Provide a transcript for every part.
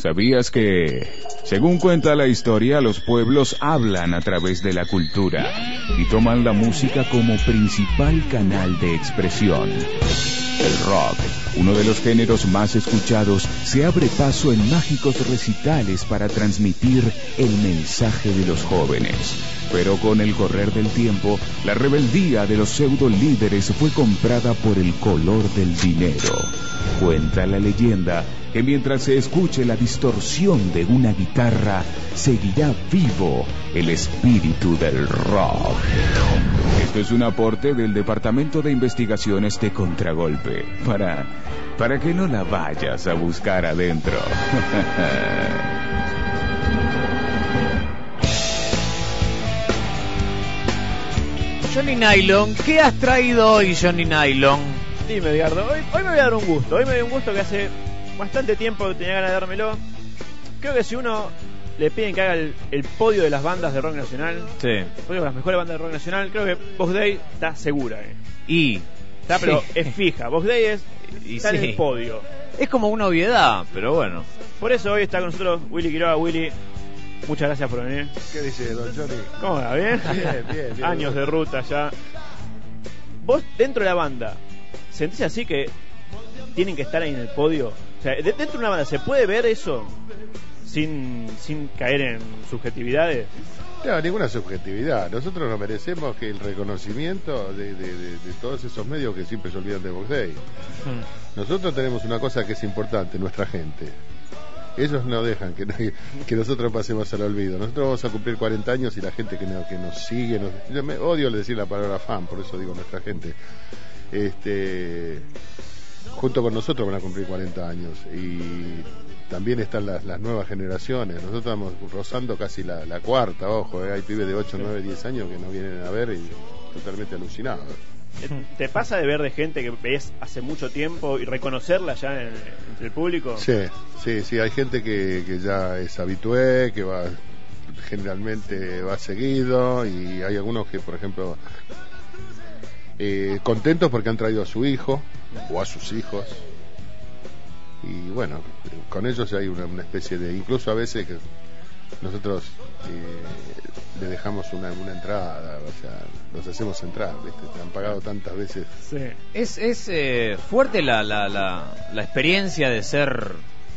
¿Sabías que, según cuenta la historia, los pueblos hablan a través de la cultura y toman la música como principal canal de expresión? El rock, uno de los géneros más escuchados, se abre paso en mágicos recitales para transmitir el mensaje de los jóvenes. Pero con el correr del tiempo, la rebeldía de los pseudo líderes fue comprada por el color del dinero. Cuenta la leyenda que mientras se escuche la distorsión de una guitarra, seguirá vivo el espíritu del rock. Esto es un aporte del Departamento de Investigaciones de Contragolpe, para que no la vayas a buscar adentro. Johnny Nylon, ¿qué has traído hoy, Johnny Nylon? Dime, Edgardo, hoy me voy a dar un gusto. Hoy me dio un gusto que hace bastante tiempo que tenía ganas de dármelo. Creo que si uno le piden que haga el podio de las bandas de rock nacional, Sí. el podio de las mejores bandas de rock nacional, creo que Vox Day está segura. Está, Sí. pero es fija. Vox Day está sí. en el podio. Es como una obviedad, pero bueno. Por eso hoy está con nosotros Willy Quiroga. Willy, muchas gracias por venir. ¿Qué dice, don Johnny? ¿Cómo va? ¿Bien? Bien. Años de ruta ya. Vos, dentro de la banda, ¿sentís así que tienen que estar ahí en el podio? O sea, dentro de una banda, ¿se puede ver eso sin caer en subjetividades? No, ninguna subjetividad. Nosotros nos merecemos que el reconocimiento de todos esos medios que siempre se olvidan de Vox Day. Nosotros tenemos una cosa que es importante, nuestra gente. Ellos no dejan que nosotros pasemos al olvido. Nosotros vamos a cumplir 40 años y la gente que nos sigue, yo me odio decir la palabra fan, por eso digo nuestra gente. Junto con nosotros van a cumplir 40 años y también están las nuevas generaciones. Nosotros estamos rozando casi la cuarta, ojo, hay pibes de 8, 9, 10 años que nos vienen a ver y totalmente alucinados. ¿Te pasa de ver de gente que ves hace mucho tiempo y reconocerla ya entre el público? Sí, hay gente que ya es habitué, que generalmente va seguido, y hay algunos que, por ejemplo, contentos porque han traído a su hijo o a sus hijos, y bueno, con ellos hay una especie de, incluso a veces que nosotros le dejamos una entrada, o sea, los hacemos entrar, ¿viste? Te han pagado tantas veces. Sí. Es fuerte la experiencia de ser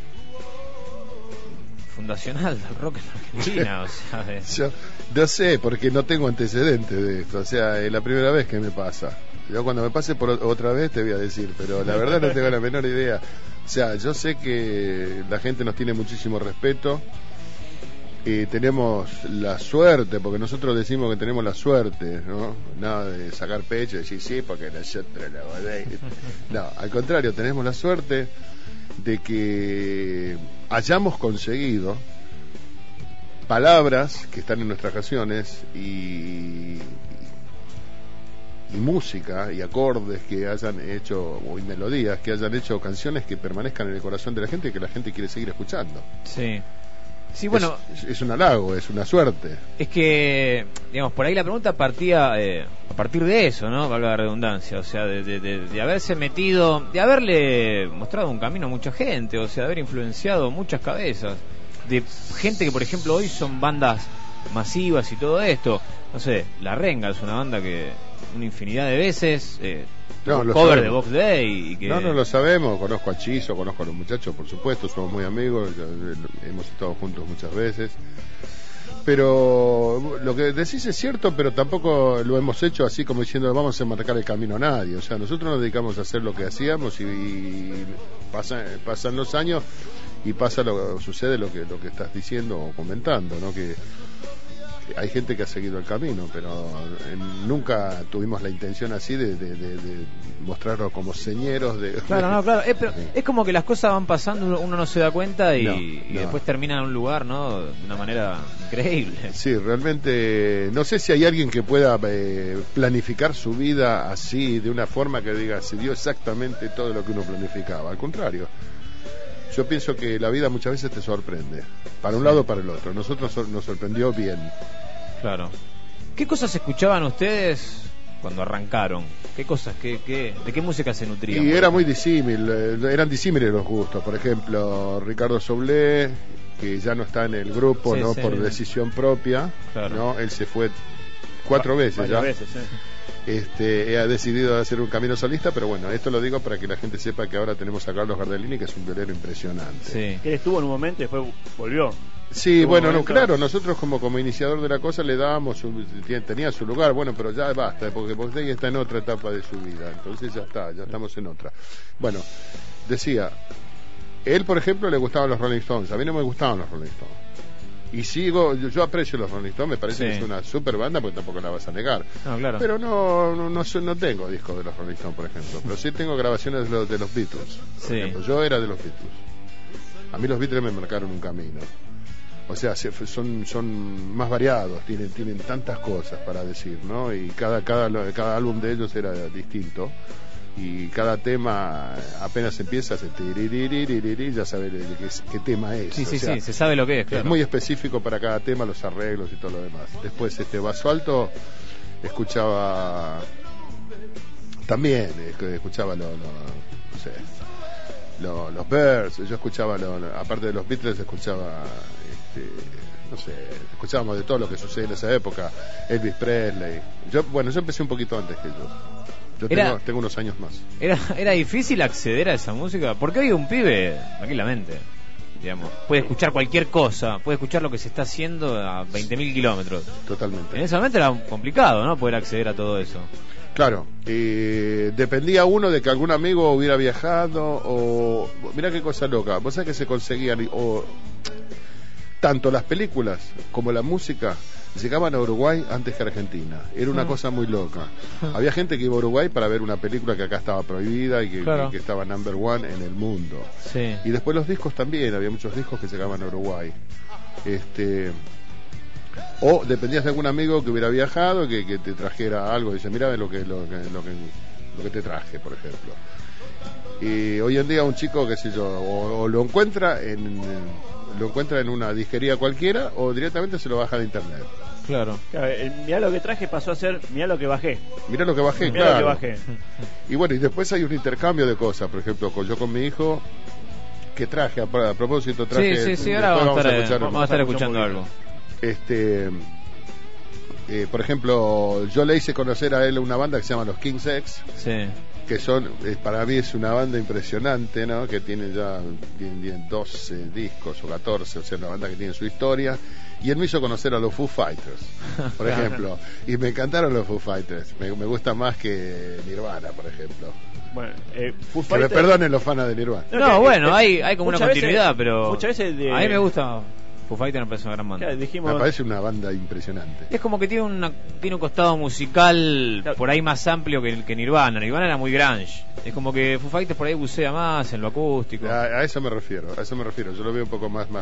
fundacional del rock en Argentina, o sea, Yo no sé, porque no tengo antecedentes de esto, o sea, es la primera vez que me pasa. Yo cuando me pase por otra vez te voy a decir, pero la verdad no tengo la menor idea. O sea, yo sé que la gente nos tiene muchísimo respeto. Tenemos la suerte, porque nosotros decimos que tenemos la suerte, ¿no? Nada de sacar pecho y decir sí, porque nosotros la volé. No, al contrario, tenemos la suerte de que hayamos conseguido palabras que están en nuestras canciones y música y acordes que hayan hecho, y melodías que hayan hecho canciones que permanezcan en el corazón de la gente y que la gente quiere seguir escuchando. Sí, bueno, es un halago, es una suerte. es que, digamos, por ahí la pregunta partía a partir de eso, ¿no? Valga la redundancia, o sea, de haberse metido, de haberle mostrado un camino a mucha gente, o sea, de haber influenciado muchas cabezas, de gente que, por ejemplo, hoy son bandas masivas y todo esto. No sé, La Renga es una banda que una infinidad de veces cover sabemos. de Vox Day y que... No lo sabemos, conozco a Chizo, conozco a los muchachos, por supuesto, somos muy amigos, hemos estado juntos muchas veces, pero lo que decís es cierto, pero tampoco lo hemos hecho así como diciendo vamos a marcar el camino a nadie. O sea, nosotros nos dedicamos a hacer lo que hacíamos y pasan los años y sucede lo que estás diciendo o comentando, ¿no? Que hay gente que ha seguido el camino, pero nunca tuvimos la intención así de mostrarnos como señeros de... Claro, pero es como que las cosas van pasando, uno no se da cuenta y después termina en un lugar, ¿no? De una manera increíble. Sí, realmente no sé si hay alguien que pueda planificar su vida así, de una forma que diga, se dio exactamente todo lo que uno planificaba. Al contrario, yo pienso que la vida muchas veces te sorprende, para un lado o para el otro. Nosotros nos sorprendió bien. Claro. ¿Qué cosas escuchaban ustedes cuando arrancaron? ¿Qué cosas, de qué música se nutrían? Y era muy disímil, eran disímiles los gustos. Por ejemplo, Ricardo Soblé, que ya no está en el grupo, Sí, ¿no? sí. Por decisión propia, Claro. ¿no? Él se fue 4 veces Varias ya. veces, sí. Ha decidido hacer un camino solista, pero bueno, esto lo digo para que la gente sepa que ahora tenemos a Carlos Gardellini, que es un violero impresionante. Sí. Que él estuvo en un momento y después volvió. Sí, Tuvo bueno, no, momentos. claro, nosotros como iniciador de la cosa le dábamos, tenía su lugar, bueno, pero ya basta, porque Boxley está en otra etapa de su vida, entonces ya estamos en otra. Bueno, decía, él por ejemplo le gustaban los Rolling Stones, a mí no me gustaban los Rolling Stones. Y yo aprecio los Rolling Stones, me parece Sí. que es una super banda, porque tampoco la vas a negar. No, claro. Pero no tengo discos de los Rolling Stones, por ejemplo, pero sí tengo grabaciones de los Beatles. Por Sí. ejemplo, yo era de los Beatles. A mí los Beatles me marcaron un camino. O sea, son más variados, tienen tantas cosas para decir, ¿no? Y cada álbum de ellos era distinto. Y cada tema apenas empieza, hace tiririririririri, ya sabes qué tema es. Sí, O sí, sea, sí, se sabe lo que es, claro. es muy específico para cada tema, los arreglos y todo lo demás. Después, Basso Alto, escuchaba también, escuchaba no sé, los Birds, yo escuchaba, aparte de los Beatles, escuchaba, no sé, escuchábamos de todo lo que sucede en esa época, Elvis Presley. Yo empecé un poquito antes que ellos. Yo tengo unos años más. ¿Era difícil acceder a esa música? Porque hoy un pibe, tranquilamente, digamos, puede escuchar cualquier cosa, puede escuchar lo que se está haciendo a 20.000 kilómetros. Totalmente. En ese momento era complicado, ¿no? Poder acceder a todo eso. Claro, dependía uno de que algún amigo hubiera viajado o... Mirá qué cosa loca, vos sabés que se conseguían, tanto las películas como la música llegaban a Uruguay antes que a Argentina. Era una cosa muy loca. Había gente que iba a Uruguay para ver una película que acá estaba prohibida y Claro. que estaba number one en el mundo. Sí. Y después los discos también, había muchos discos que llegaban a Uruguay. O dependías de algún amigo que hubiera viajado, que te trajera algo, dice, mira lo que te traje, por ejemplo. Y hoy en día un chico, qué sé yo, o lo encuentra en una disquería cualquiera, o directamente se lo baja de internet. Claro. Claro, mirá lo que traje pasó a ser, mirá lo que bajé. Mirá lo que bajé, Mirá claro. lo que bajé. Y bueno, y después hay un intercambio de cosas, por ejemplo, yo con mi hijo, que traje, a propósito, traje... Sí, ahora después vamos a estar escuchando un poquito. algo. Por ejemplo, yo le hice conocer a él una banda que se llama los King's X, Sí. que para mí es una banda impresionante, ¿no? Que tienen 12 discos o 14, o sea, una banda que tiene su historia. Y él me hizo conocer a los Foo Fighters, por ejemplo, y me encantaron los Foo Fighters. Me gusta más que Nirvana, por ejemplo. Bueno, Foo Que me Fighters- perdonen los fans de Nirvana. No, bueno, hay como una muchas veces- continuidad, pero muchas veces a mí me gusta. Foo Fighters me parece una gran banda. Claro, dijimos, Me parece una banda impresionante. Es como que tiene un costado musical Claro. por ahí más amplio que Nirvana. Nirvana era muy grunge. Es como que Foo Fighters por ahí bucea más en lo acústico. A eso me refiero. Yo lo veo un poco más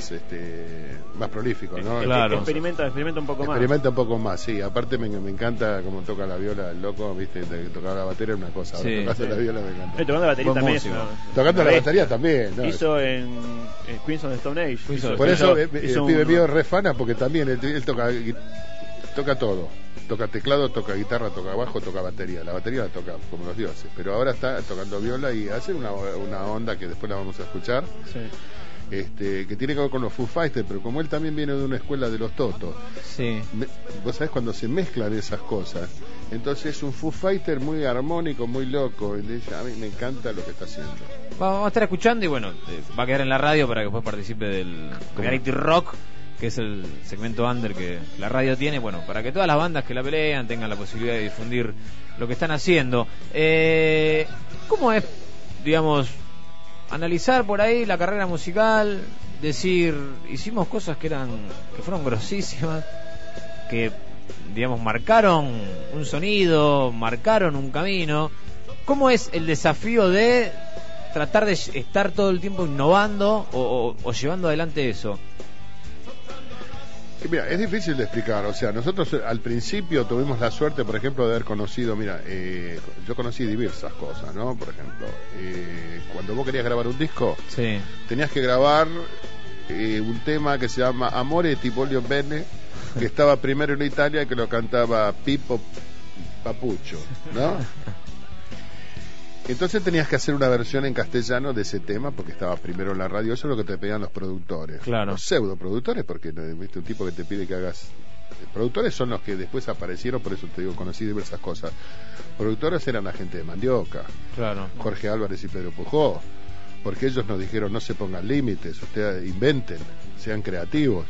prolífico, ¿no? Claro. experimenta un poco más. Experimenta un poco más, sí. Aparte me encanta cómo toca la viola el loco, viste, tocar la batería es una cosa, ahora Sí, tocando sí. la viola me encanta. Tocando la batería Buen también. músico. Tocando la Re- batería también, ¿no? Hizo en Queens of the Stone Age. Por eso el hizo pibe un- mío es re fana, porque también él toca todo. Toca teclado, toca guitarra, toca bajo, toca batería. La batería la toca como los dioses, pero ahora está tocando viola y hace una onda que después la vamos a escuchar. Sí. Que tiene que ver con los Foo Fighters, pero como él también viene de una escuela de los Totos, Sí. vos sabés cuando se mezclan esas cosas, entonces es un Foo Fighter muy armónico, muy loco, y a mí me encanta lo que está haciendo. Vamos a estar escuchando y bueno, va a quedar en la radio para que después participe del Reality Rock, que es el segmento under que la radio tiene, bueno, para que todas las bandas que la pelean tengan la posibilidad de difundir lo que están haciendo. ¿Cómo es, digamos, analizar por ahí la carrera musical, decir, hicimos cosas que fueron grosísimas, que, digamos, marcaron un sonido, marcaron un camino? ¿Cómo es el desafío de tratar de estar todo el tiempo innovando o llevando adelante eso? Mira, es difícil de explicar, o sea, nosotros al principio tuvimos la suerte, por ejemplo, de haber conocido, yo conocí diversas cosas, ¿no? Por ejemplo, cuando vos querías grabar un disco, Sí. tenías que grabar un tema que se llama Amore ti voglio bene, que estaba primero en Italia, que lo cantaba Pippo papucho, ¿no? Entonces tenías que hacer una versión en castellano de ese tema porque estaba primero en la radio. Eso es lo que te pedían los productores, Claro. los pseudo productores, porque viste un tipo que te pide que hagas. Productores son los que después aparecieron, por eso te digo, conocí diversas cosas. Productores eran la gente de Mandioca, Claro. Jorge Álvarez y Pedro Pujó, porque ellos nos dijeron no se pongan límites, ustedes inventen, sean creativos.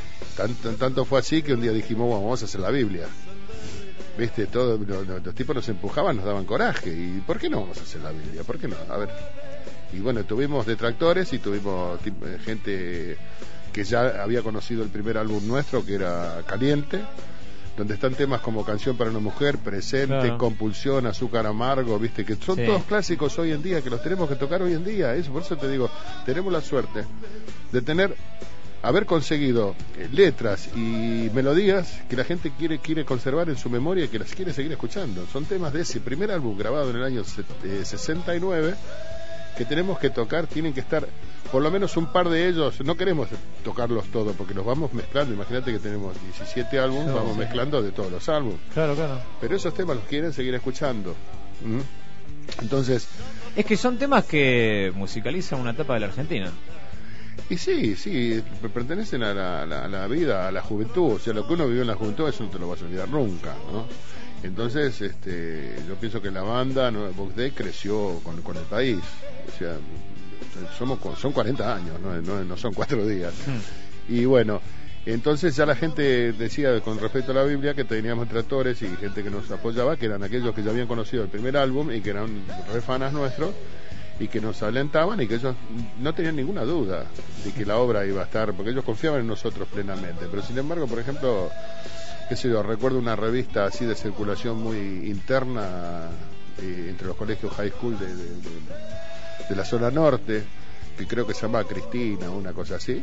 Tanto fue así que un día dijimos vamos a hacer la Biblia. Viste, todos los tipos nos empujaban, nos daban coraje. ¿Y por qué no vamos a hacer la Biblia? ¿Por qué no? A ver. Y bueno, tuvimos detractores y tuvimos gente que ya había conocido el primer álbum nuestro, que era Caliente, donde están temas como Canción para una Mujer, Presente, Claro. Compulsión, Azúcar Amargo, viste, que son Sí. todos clásicos hoy en día, que los tenemos que tocar hoy en día. Eso, por eso te digo, tenemos la suerte de haber conseguido letras y melodías que la gente quiere conservar en su memoria y que las quiere seguir escuchando. Son temas de ese primer álbum grabado en el año 69 que tenemos que tocar. Tienen que estar por lo menos un par de ellos. No queremos tocarlos todos porque los vamos mezclando. Imagínate que tenemos 17 álbumes, Sí, vamos sí. mezclando de todos los álbumes, Claro. pero esos temas los quieren seguir escuchando. Entonces, Es que son temas que musicalizan una etapa de la Argentina. y sí, pertenecen a la vida, a la juventud. O sea, lo que uno vivió en la juventud, eso no te lo vas a olvidar nunca, ¿no? Entonces, yo pienso que la banda, ¿no? Box Day creció con el país. O sea, son 40 años, no son 4 días. Y bueno, entonces ya la gente decía con respecto a la Biblia que teníamos detractores y gente que nos apoyaba, que eran aquellos que ya habían conocido el primer álbum y que eran re fanas nuestros y que nos alentaban y que ellos no tenían ninguna duda de que la obra iba a estar, porque ellos confiaban en nosotros plenamente. Pero sin embargo, por ejemplo, qué sé yo, recuerdo una revista así de circulación muy interna entre los colegios high school de la zona norte, que creo que se llamaba Cristina, una cosa así.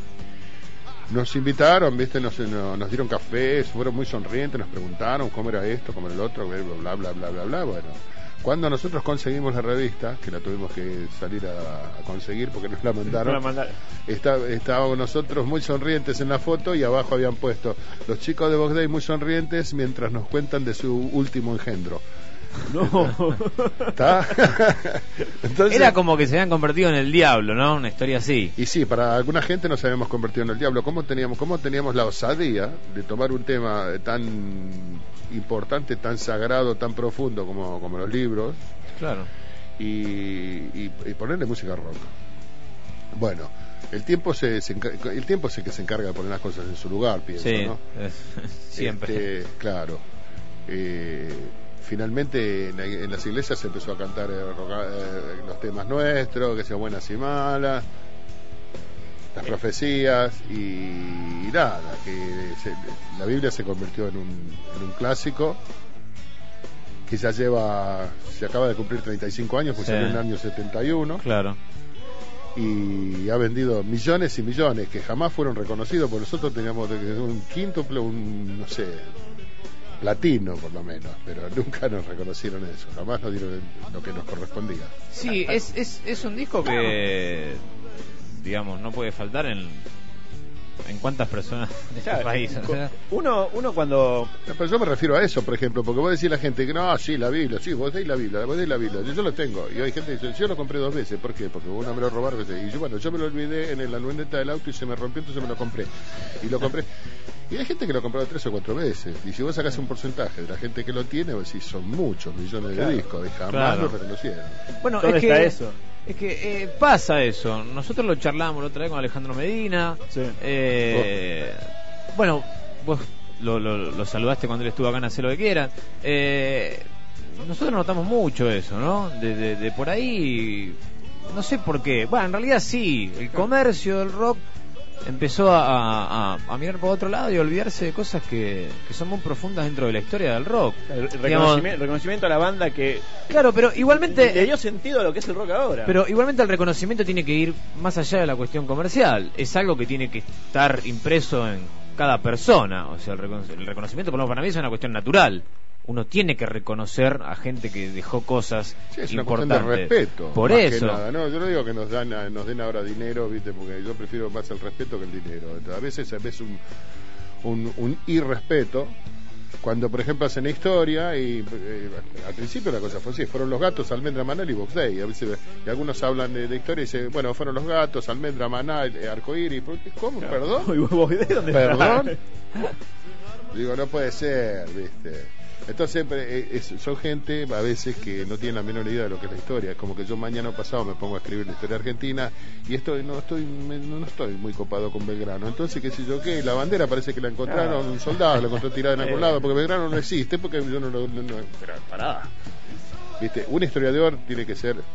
Nos invitaron, viste, nos dieron café, fueron muy sonrientes, nos preguntaron cómo era esto, cómo era el otro, bla, bla, bla, bla, bla. Bueno, cuando nosotros conseguimos la revista, que la tuvimos que salir a conseguir porque nos la mandaron, estábamos nosotros muy sonrientes en la foto y abajo habían puesto los chicos de Box Day muy sonrientes mientras nos cuentan de su último engendro. No. ¿Está? Entonces, Era como que se habían convertido en el diablo, ¿no? Una historia así. y sí, para alguna gente nos habíamos convertido en el diablo. ¿Cómo teníamos la osadía de tomar un tema tan importante, tan sagrado, tan profundo como los libros Claro. y ponerle música rock? Bueno, el tiempo el tiempo es el que se encarga de poner las cosas en su lugar, pienso, Sí, ¿no? siempre. Claro. Finalmente en las iglesias se empezó a cantar los temas nuestros, que sean buenas y malas, las profecías y nada, la Biblia se convirtió en un clásico que ya se acaba de cumplir 35 años, pues Sí. salió en el año 71 Claro. y ha vendido millones y millones que jamás fueron reconocidos, porque nosotros teníamos un quíntuple, no sé, platino por lo menos, pero nunca nos reconocieron eso, jamás nos dieron lo que nos correspondía. Sí, es un disco que, digamos, no puede faltar en cuántas personas de este Claro, país. O sea, uno cuando Pero yo me refiero a eso, por ejemplo, porque vos decís a la gente que no, sí, la Biblia, sí, vos deis la Biblia, yo lo tengo, y hay gente que dice, yo lo compré 2 veces, ¿por qué? Porque uno me lo robaron, y yo me lo olvidé en la luneta del auto y se me rompió, entonces me lo compré, y lo compré. Y hay gente que lo ha comprado 3 o 4 veces, y si vos sacás un porcentaje de la gente que lo tiene, vos decís, son muchos millones de discos, y jamás Claro. lo reconocieron. bueno, ¿dónde es que está eso? Es que pasa eso. Nosotros lo charlamos la otra vez con Alejandro Medina. Sí. Bueno, vos lo saludaste cuando él estuvo acá en Hacer lo que quieran. Nosotros notamos mucho eso, ¿no? De por ahí, no sé por qué. Bueno, en realidad sí, el comercio del rock empezó a mirar por otro lado y a olvidarse de cosas que son muy profundas dentro de la historia del rock. El Digamos, reconocimiento a la banda que claro, pero igualmente le dio sentido a lo que es el rock ahora. Pero igualmente el reconocimiento tiene que ir más allá de la cuestión comercial. Es algo que tiene que estar impreso en cada persona. O sea, el reconocimiento, por lo menos para mí, es una cuestión natural. Uno tiene que reconocer a gente que dejó cosas Sí, es una cuestión importantes. de respeto. Por más eso. que nada, ¿no? Yo no digo que nos den ahora dinero, ¿viste? Porque yo prefiero más el respeto que el dinero. A veces un irrespeto cuando por ejemplo hacen historia y al principio la cosa fue así, fueron los gatos, Almendra Manal y Box Day, a veces, y algunos hablan de historia y dicen, bueno, fueron los gatos, Almendra Manal, Arcoíris, ¿cómo? Claro. ¿Perdón? ¿Y Box Day dónde ¿Perdón? está? Digo, no puede ser, ¿viste? Entonces son gente a veces que no tienen la menor idea de lo que es la historia. Es como que yo mañana pasado me pongo a escribir la historia argentina y no estoy muy copado con Belgrano. Entonces, qué sé yo qué, la bandera parece que la encontraron un soldado, la encontró tirada en algún lado, porque Belgrano no existe, porque yo no pero pará. ¿Viste? Un historiador tiene que ser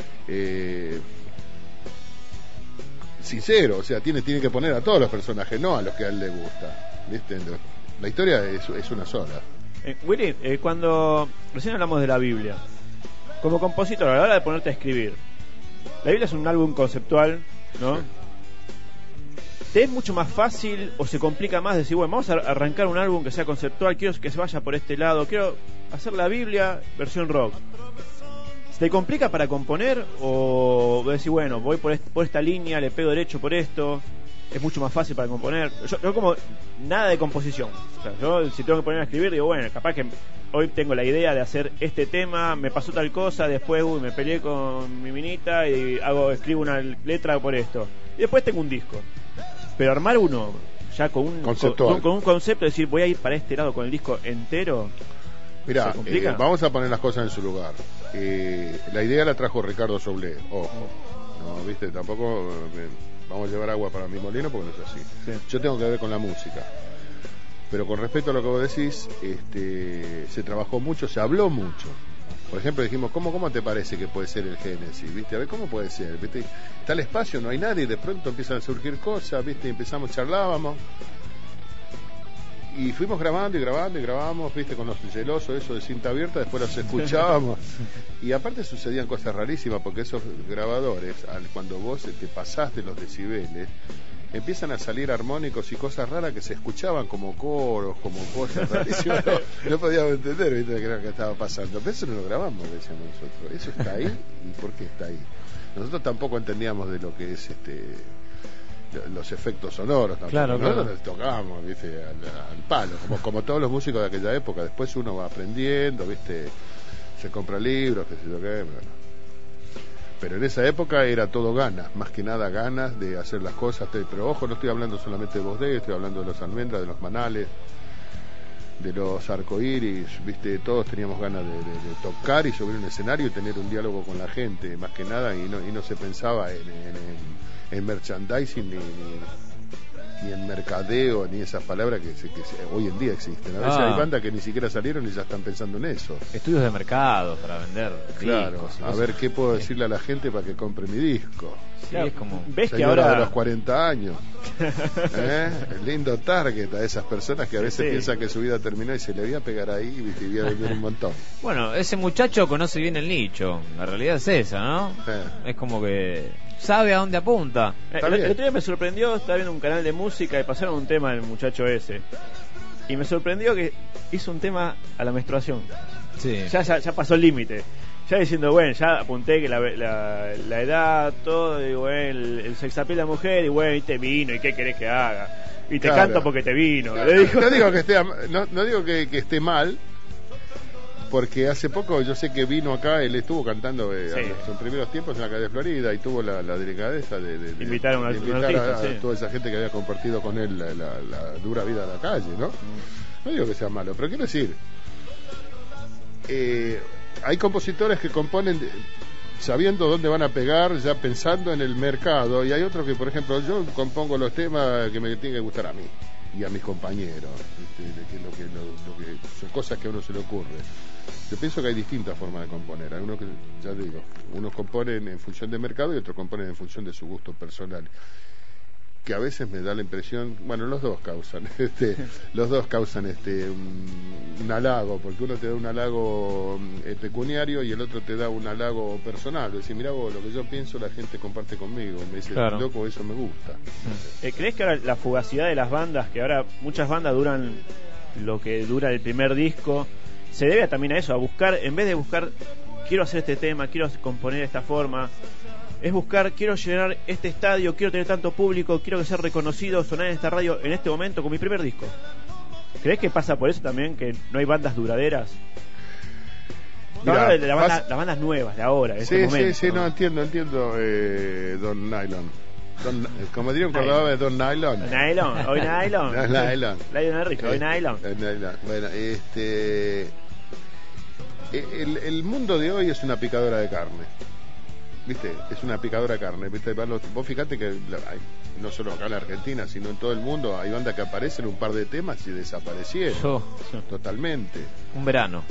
sincero, o sea, tiene que poner a todos los personajes, no a los que a él le gusta. ¿Viste? La historia es una sola. Willy, cuando recién hablamos de la Biblia, como compositor, a la hora de ponerte a escribir, la Biblia es un álbum conceptual, ¿no? Sí. ¿Te es mucho más fácil o se complica más decir, bueno, vamos a arrancar un álbum que sea conceptual, quiero que se vaya por este lado, quiero hacer la Biblia versión rock? ¿Se te complica para componer o decir, bueno, voy por esta línea, le pego derecho por esto? Es mucho más fácil para componer. Yo como nada de composición. O sea, yo si tengo que poner a escribir, digo, bueno, capaz que hoy tengo la idea de hacer este tema, me pasó tal cosa, después me peleé con mi minita y escribo una letra por esto. Y después tengo un disco. Pero armar uno ya con un concepto, decir, voy a ir para este lado con el disco entero. Mirá, vamos a poner las cosas en su lugar. La idea la trajo Ricardo Soule, ojo. No, viste, tampoco vamos a llevar agua para mi molino porque no es así. Sí. Yo tengo que ver con la música. Pero con respecto a lo que vos decís, se trabajó mucho, se habló mucho. Por ejemplo, dijimos, ¿cómo te parece que puede ser el Génesis? ¿Viste? A ver, ¿cómo puede ser? ¿Viste? Está el espacio, no hay nadie, y de pronto empiezan a surgir cosas, ¿viste? Y empezamos, charlábamos. Y fuimos grabando y grabamos, ¿viste? Con los celosos, eso de cinta abierta, después los escuchábamos. Y aparte sucedían cosas rarísimas, porque esos grabadores, cuando vos te pasás de los decibeles, empiezan a salir armónicos y cosas raras que se escuchaban como coros, como cosas rarísimas. No podíamos entender, ¿viste? Qué era lo que estaba pasando. Pero eso no lo grabamos, decíamos nosotros. Eso está ahí, ¿y por qué está ahí? Nosotros tampoco entendíamos de lo que es los efectos sonoros tampoco, claro. Nos tocábamos, ¿viste? Al palo, como todos los músicos de aquella época. Después uno va aprendiendo, ¿viste? Se compra libros, qué sé yo qué, pero en esa época era todo ganas, más que nada ganas de hacer las cosas. Pero ojo, no estoy hablando solamente de Box Day, estoy hablando de los Almendras, de los Manales, de los Arcoíris, ¿viste? Todos teníamos ganas de tocar y subir un escenario y tener un diálogo con la gente, más que nada, y no se pensaba en merchandising ni en mercadeo ni esas palabras que hoy en día existen. A veces hay bandas que ni siquiera salieron y ya están pensando en eso. Estudios de mercado para vender claro, discos, a ver qué puedo decirle a la gente para que compre mi disco. Sí, claro. Es como ves señora que ahora de los 40 años el lindo target a esas personas que a veces piensan que su vida terminó y se le voy a pegar ahí y voy a vender un montón. Bueno, ese muchacho conoce bien el nicho, la realidad es esa, ¿no? Es como que sabe a dónde apunta. El otro día me sorprendió, estaba viendo un canal de música y pasaron un tema del muchacho ese. Y me sorprendió que hizo un tema a la menstruación. Sí. Ya pasó el límite. Ya diciendo, bueno, ya apunté que la edad, todo, y bueno, el sexapil de la mujer, y bueno, y te vino, y qué querés que haga. Y te canto porque te vino. Claro. No digo que esté que esté mal, porque hace poco yo sé que vino acá, él estuvo cantando en sus primeros tiempos en la calle de Florida y tuvo la delicadeza de invitar a toda esa gente que había compartido con él la dura vida de la calle, ¿no? No digo que sea malo, pero quiero decir, hay compositores que componen sabiendo dónde van a pegar, ya pensando en el mercado, y hay otros que, por ejemplo, yo compongo los temas que me tienen que gustar a mí y a mis compañeros, lo que son cosas que a uno se le ocurre. Yo pienso que hay distintas formas de componer. Hay uno que, ya digo, unos componen en función de mercado y otros componen en función de su gusto personal, que a veces me da la impresión, bueno, los dos causan un halago, porque uno te da un halago pecuniario y el otro te da un halago personal. Es decir, mirá vos, lo que yo pienso la gente comparte conmigo, me dice, claro, loco, eso me gusta. ¿Crees que ahora la fugacidad de las bandas, que ahora muchas bandas duran lo que dura el primer disco, se debe también a eso, a buscar, en vez de buscar, quiero hacer este tema, quiero componer de esta forma, es buscar, quiero llenar este estadio, quiero tener tanto público, quiero que sea reconocido, sonar en esta radio en este momento con mi primer disco? ¿Crees que pasa por eso también, que no hay bandas duraderas? Mirá, Las bandas nuevas de ahora, de este momento. Sí, no, entiendo, Don Nylon. Como diría un cordobés, Don Nylon. Nylon, hoy Nylon. Nylon. Lionel Richie, hoy Nylon. Bueno, el mundo de hoy es una picadora de carne. ¿Viste? Es una picadora de carne. ¿Viste? Vos fíjate que no solo acá en la Argentina, sino en todo el mundo hay bandas que aparecen un par de temas y desaparecieron. Totalmente. Un verano.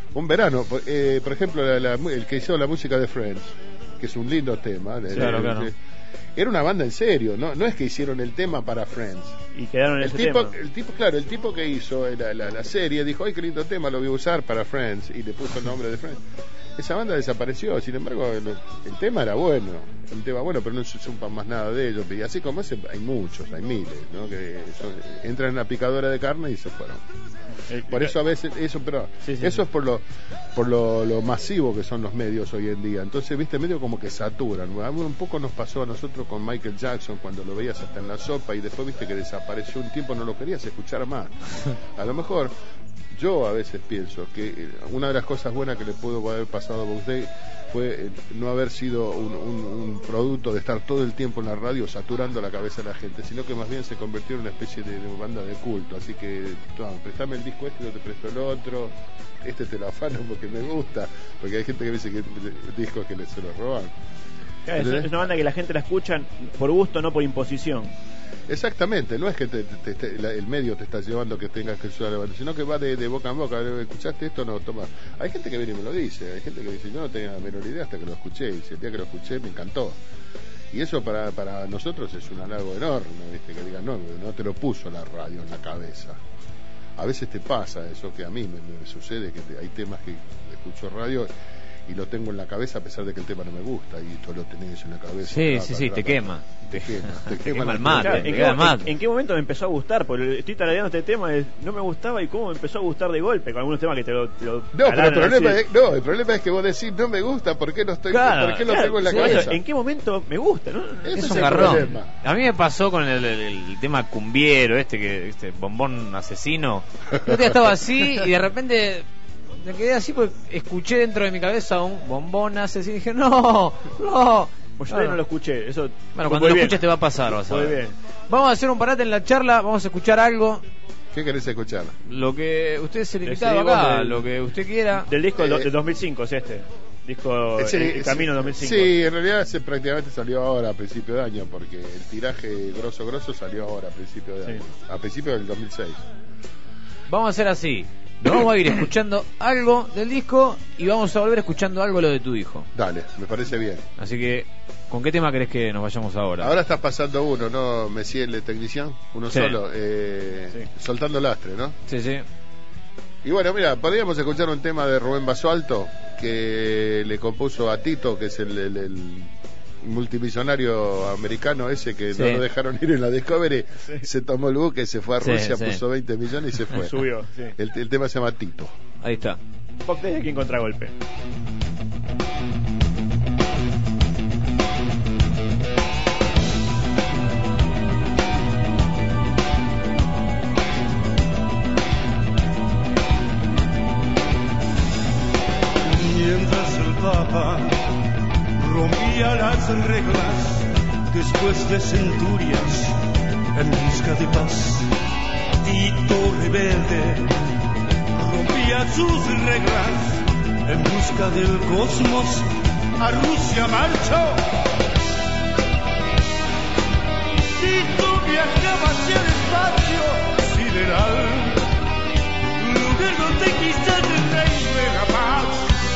Por ejemplo, el que hizo la música de Friends, que es un lindo tema. Claro. Era una banda en serio, no es que hicieron el tema para Friends. Y quedaron en ese tema. El tipo que hizo la serie dijo, ¡ay, qué lindo tema, lo voy a usar para Friends! Y le puso el nombre de Friends. Esa banda desapareció, sin embargo, el tema era bueno, pero no se supa más nada de ellos. Y así como ese, hay muchos, hay miles, ¿no? Que entran en la picadora de carne y se fueron. Por eso a veces, eso es por lo masivo que son los medios hoy en día. Entonces, viste, medio como que saturan. Un poco nos pasó a nosotros con Michael Jackson, cuando lo veías hasta en la sopa y después viste que desapareció un tiempo, no lo querías escuchar más. A lo mejor yo a veces pienso que una de las cosas buenas que le pudo haber pasado a Box Day fue no haber sido un producto de estar todo el tiempo en la radio saturando la cabeza de la gente, sino que más bien se convirtió en una especie de banda de culto. Así que, prestame el disco yo te presto el otro, te lo afano porque me gusta, porque hay gente que dice que discos que se los roban. Claro, es una banda que la gente la escucha por gusto, no por imposición. Exactamente, no es que el medio te está llevando que tengas que usar la banda, sino que va de boca en boca. ¿Escuchaste esto? No, toma. Hay gente que viene y me lo dice, hay gente que dice, yo no tenía la menor idea hasta que lo escuché, y el día que lo escuché me encantó. Y eso para nosotros es un halago enorme, ¿viste? Que digan, no te lo puso la radio en la cabeza. A veces te pasa eso, que a mí me sucede, que hay temas que escucho radio y lo tengo en la cabeza a pesar de que el tema no me gusta, y tú lo tenés en la cabeza. Sí, te quema. Te quema el mate. Claro, ¿en qué momento me empezó a gustar? Porque estoy tarareando este tema, no me gustaba, y cómo me empezó a gustar de golpe, con algunos temas que te lo No, pero el problema es que vos decís, no me gusta, ¿por qué no estoy? Claro, ¿por qué lo tengo en la cabeza? ¿En qué momento me gusta? ¿No? Es Ese un el garrón. problema. A mí me pasó con el tema cumbiero, este bombón asesino. Yo estaba así y de repente me quedé así porque escuché dentro de mi cabeza un bombón asesino y dije, no. Pues yo no lo escuché. Eso bueno, cuando lo escuches te va a pasar, vas a ver. Muy bien. Vamos a hacer un parate en la charla, vamos a escuchar algo. ¿Qué querés escuchar? Lo que usted se le invitado acá, lo que usted quiera. Del disco de 2005 es este. Disco El Camino 2005. Sí, en realidad prácticamente salió ahora a principio de año, porque el tiraje grosso salió ahora a principio de año. A principio del 2006. Vamos a hacer así. Nos vamos a ir escuchando algo del disco y vamos a volver escuchando algo lo de tu hijo. Dale, me parece bien. Así que, ¿con qué tema querés que nos vayamos ahora? Ahora estás pasando uno, ¿no, Messier, el Technicien? Uno sí. Solo, Soltando Lastre, ¿no? Sí. Y bueno, mira, podríamos escuchar un tema de Rubén Basualto que le compuso a Tito, que es el multimillonario americano ese que no lo dejaron ir en la Discovery. Se tomó el buque, se fue a Rusia, puso 20 millones y se fue. Subió, sí. El tema se llama Tito. Ahí está. Pop desde aquí en Contragolpe. Mientras el Papa rompía las reglas después de centurias en busca de paz, Tito rebelde rompía sus reglas en busca del cosmos, a Rusia marchó. Tito viajaba hacia el espacio sideral, lugar donde quizás el rey de la paz.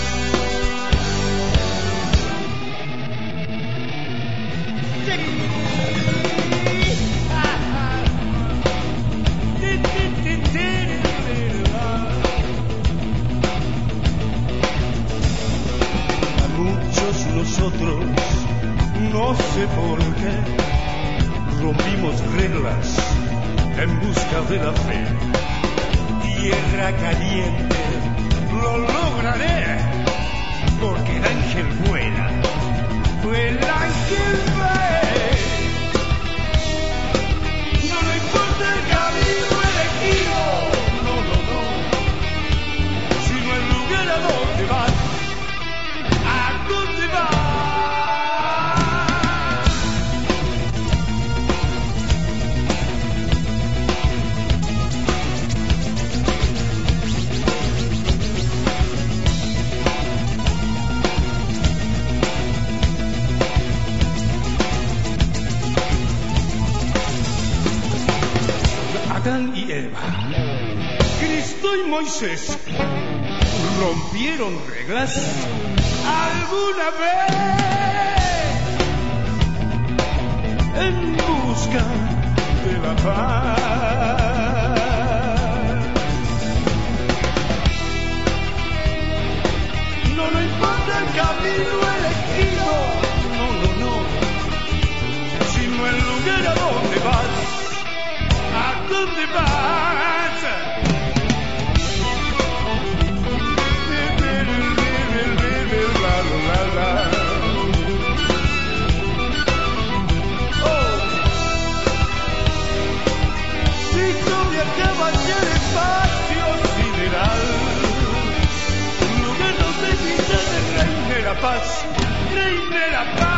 A muchos nosotros, no sé por qué, rompimos reglas en busca de la fe. Tierra caliente, lo lograré, porque el ángel vuela, fue el ángel ve. No le importa el camino elegido, Adán y Eva, Cristo y Moisés, rompieron reglas alguna vez en busca de la paz. No importa el camino elegido, no, sino el lugar a donde vas, a dónde vas. Si tú viajabas en el espacio sideral, un lugar donde quizás reine la paz, reine la paz.